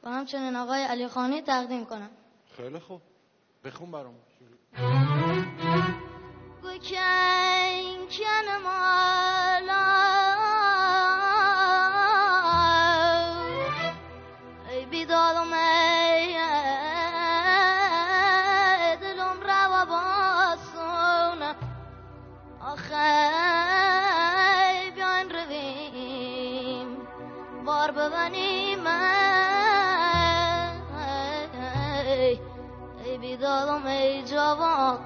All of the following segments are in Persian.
و همچنین آقای علی خانی تقدیم کنم. خیلی خوب، بخون برام. گوکن کن مالا ای بیدادم ای دلم روا باسون آخه بیاین رویم بار ببنیم ای بیدادم ای جوان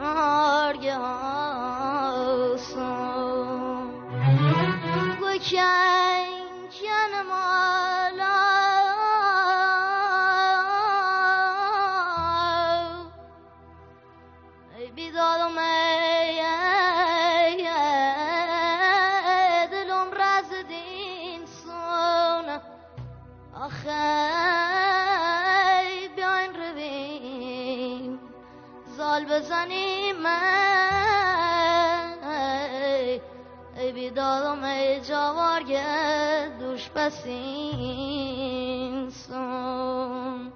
آرگاسون گوکن کن مالا ای بیدادم ای دلم رزدین سون آخه بیاین رویم زال بزنیم ای بیدادم ای جوارگه دوش بسین سون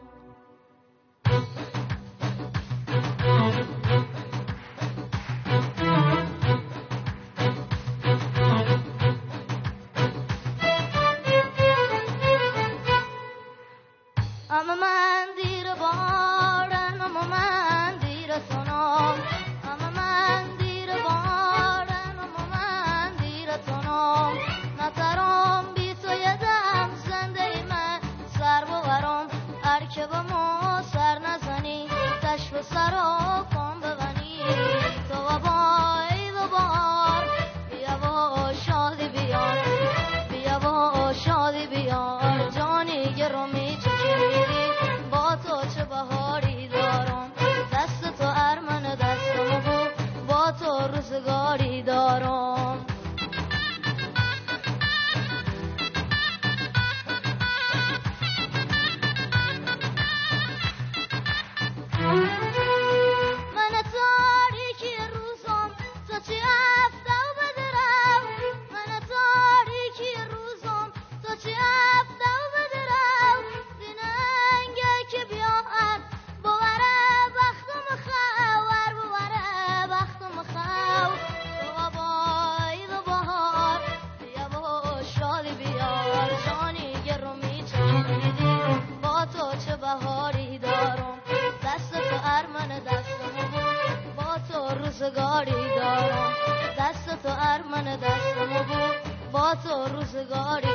اما من دیر بارن اما من دیر سنم اما من دیر بارن اما من دیر سنم نترم بی تو یدم زنده ای من سر ببرم ارکبمو سر نزنی تشو سر و کن ببنی تو و بای و بار بیا و شادی بیار بیا و شادی بیار جانی گرمی چشمیری با تو چه بهاری دارم دست تو ارمن دستم بود با تو روزگاری دارم من تاریکی روزم تو چی افته و بدرم من تاریکی روزم تو چی افته و بدرم دیننگه که بیان بواره بختم خوار بواره بختم خو تو بای و بهار بیا و شادی بیار جانی گرمی چشمیدی با تو چه بهاری دارم دست تو ارمن دستم بود با تو روزگاری دارم دست تو ارمن دستم بود با تو روزگاری